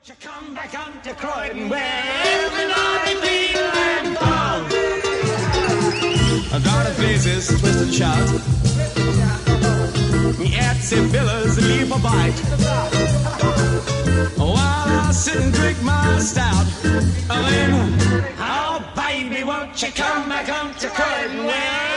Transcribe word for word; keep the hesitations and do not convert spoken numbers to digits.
You come back on to Croydon where everybody feels and falls. Down in places, twist and shout. Etsy villas leave a bite. While I sit and drink my stout. Then, oh baby, won't you come back on to Croydon where